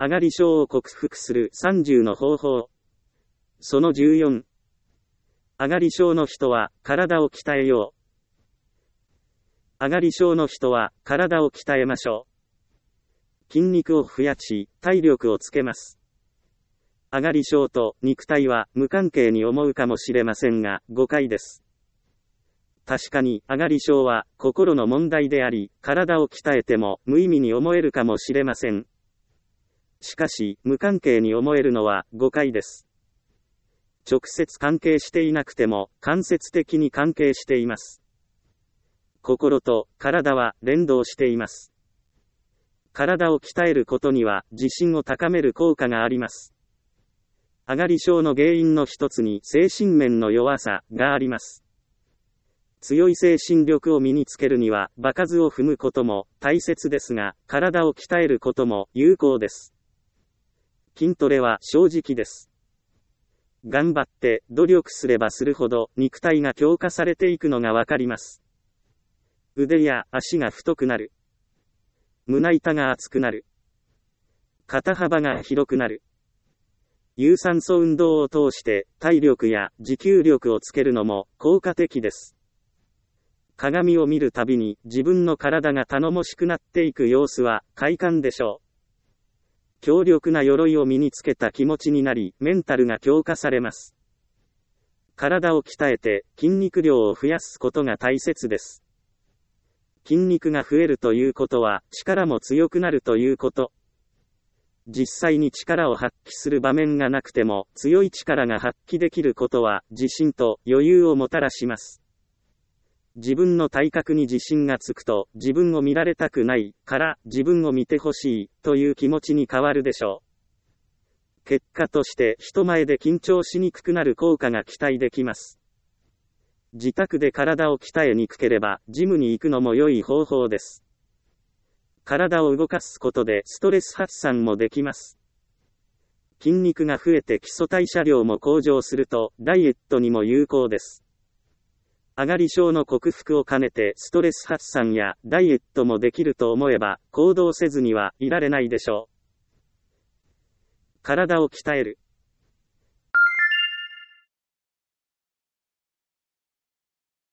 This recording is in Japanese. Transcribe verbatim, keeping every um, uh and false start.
上がり症を克服するさんじゅうの方法。そのじゅうよん。上がり症の人は体を鍛えよう。上がり症の人は体を鍛えましょう。筋肉を増やし、体力をつけます。上がり症と肉体は無関係に思うかもしれませんが、誤解です。確かに上がり症は心の問題であり、体を鍛えても無意味に思えるかもしれません。しかし、無関係に思えるのは誤解です。直接関係していなくても、間接的に関係しています。心と体は連動しています。体を鍛えることには自信を高める効果があります。上がり症の原因の一つに精神面の弱さがあります。強い精神力を身につけるには場数を踏むことも大切ですが、体を鍛えることも有効です。筋トレは正直です。頑張って努力すればするほど肉体が強化されていくのがわかります。腕や足が太くなる。胸板が厚くなる。肩幅が広くなる。有酸素運動を通して体力や持久力をつけるのも効果的です。鏡を見るたびに自分の体が頼もしくなっていく様子は快感でしょう。強力な鎧を身につけた気持ちになり、メンタルが強化されます。体を鍛えて筋肉量を増やすことが大切です。筋肉が増えるということは力も強くなるということ。実際に力を発揮する場面がなくても強い力が発揮できることは自信と余裕をもたらします。自分の体格に自信がつくと自分を見られたくないから自分を見てほしいという気持ちに変わるでしょう。結果として人前で緊張しにくくなる効果が期待できます。自宅で体を鍛えにくければジムに行くのも良い方法です。体を動かすことでストレス発散もできます。筋肉が増えて基礎代謝量も向上するとダイエットにも有効です。上がり症の克服を兼ねてストレス発散やダイエットもできると思えば行動せずにはいられないでしょう。体を鍛える。